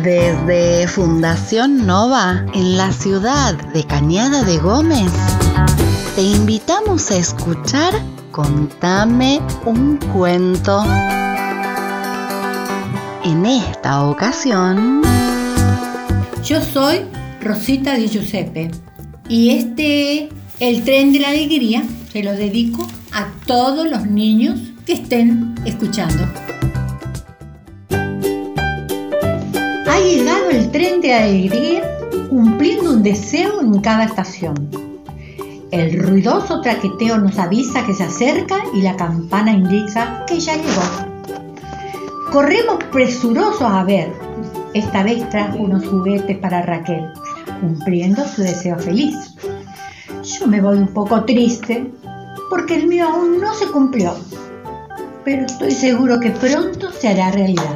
Desde Fundación Nova, en la ciudad de Cañada de Gómez, te invitamos a escuchar Contame un cuento. En esta ocasión, yo soy Rosita Di Giuseppe y El Tren de la Alegría, se lo dedico a todos los niños que estén escuchando. Ha llegado el tren de la alegría cumpliendo un deseo en cada estación. El ruidoso traqueteo nos avisa que se acerca y la campana indica que ya llegó. Corremos presurosos a ver. Esta vez trajo unos juguetes para Raquel, cumpliendo su deseo feliz. Yo me voy un poco triste porque el mío aún no se cumplió, pero estoy seguro que pronto se hará realidad.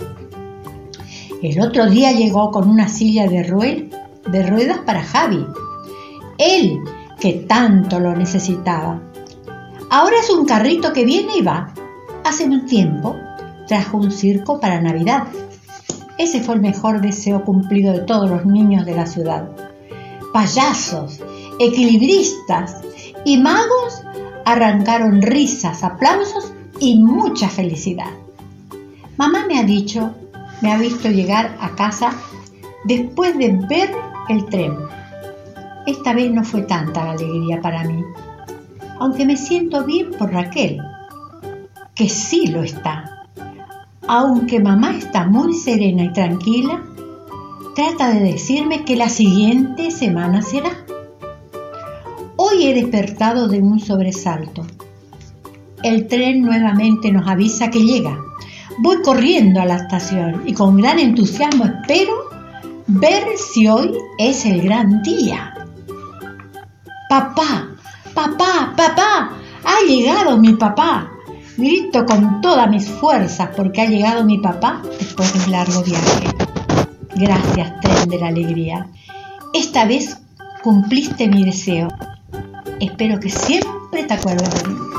El otro día llegó con una silla de ruedas para Javi, él que tanto lo necesitaba. Ahora es un carrito que viene y va. Hace un tiempo trajo un circo para Navidad. Ese fue el mejor deseo cumplido de todos los niños de la ciudad. Payasos, equilibristas y magos arrancaron risas, aplausos y mucha felicidad. Mamá me ha visto llegar a casa después de ver el tren. Esta vez no fue tanta la alegría para mí, aunque me siento bien por Raquel, que sí lo está. Aunque mamá está muy serena y tranquila, trata de decirme que la siguiente semana será. Hoy he despertado de un sobresalto. El tren nuevamente nos avisa que llega. Voy corriendo a la estación y con gran entusiasmo espero ver si hoy es el gran día. ¡Papá! ¡Papá! ¡Papá! ¡Ha llegado mi papá! Grito con todas mis fuerzas porque ha llegado mi papá después de un largo viaje. Gracias, tren de la alegría. Esta vez cumpliste mi deseo. Espero que siempre te acuerdes de mí.